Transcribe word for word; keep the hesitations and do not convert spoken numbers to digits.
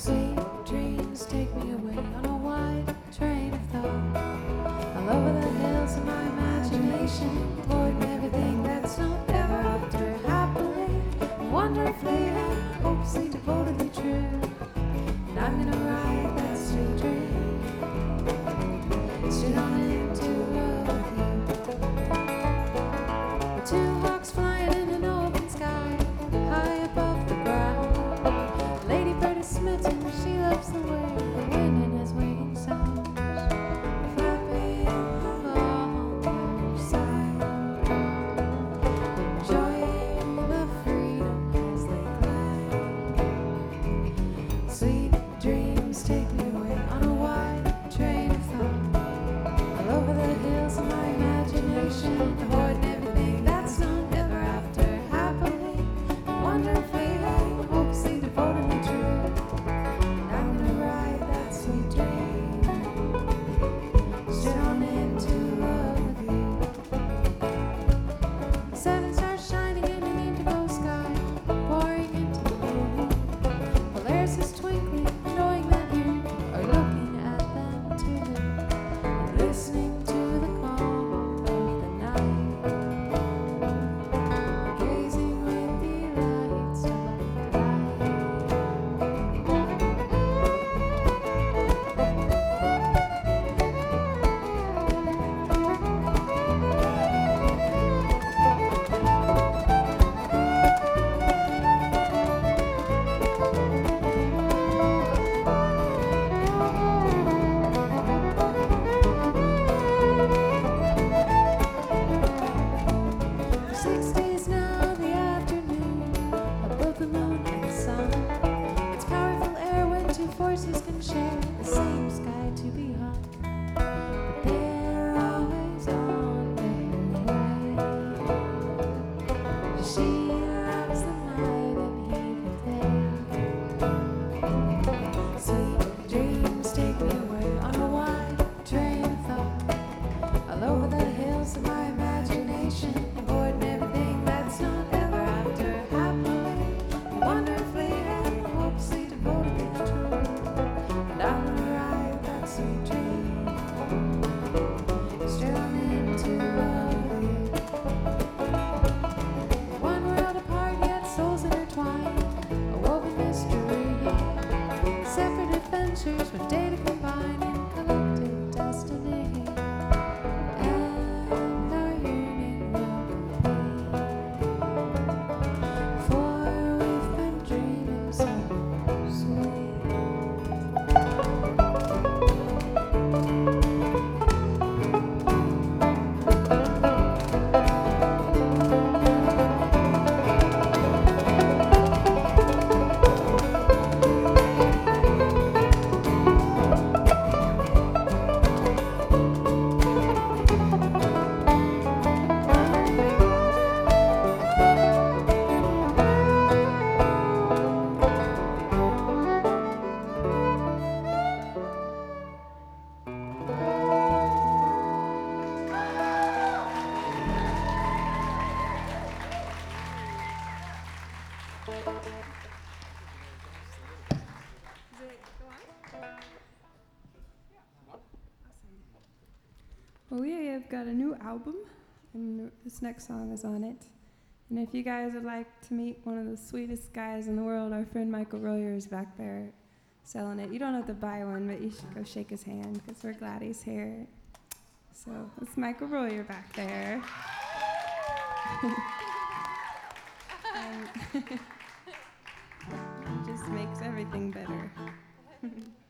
Sweet dreams take me away on a wide train of thought. All over the hills of my imagination, avoiding everything that's not ever after. Happily, wonderfully, and hopelessly devotedly true. And I'm gonna ride that sweet dream straight on into love with you. Two hawks flying in an open sky, high above the ground. Lady bird is smitten, she loves the way the wind in his waiting sounds, flapping along her side, enjoying the freedom as they glide. Sweet dreams take me away on a wide train of thought. All over the hills of my imagination, avoiding everything that's not ever after. Happily, wonderfully, and hopelessly devotedly true. And I'm gonna ride that sweet dream straight on into love with you. Seven stars shining in an indigo sky, pouring into the moon. Polaris is twinkling, knowing that you are looking at them too, and listening to the calm of the night, gazing with delight starlight. For six days now, the afternoon, above the moon and the sun. It's powerful air when two forces can share the same sky to be hung. But they're always on their way. She loves the night and he the day. Sweet dreams take me away on a wide train of thought. All over the hills of my imagination, avoiding everything that's not ever after. Happily, wonderfully, and hopelessly devotedly true. And I'm gonna ride that sweet dream straight on into love with you. One world apart, yet souls intertwined, a woven mystery. Separate adventures, one day to combine in collective destiny. And our union will complete, for we've been dreaming so sweet. Well, we have got a new album, and this next song is on it. And if you guys would like to meet one of the sweetest guys in the world, our friend Michael Royer is back there selling it. You don't have to buy one, but you should go shake his hand because we're glad he's here. So it's Michael Royer back there. And it just makes everything better.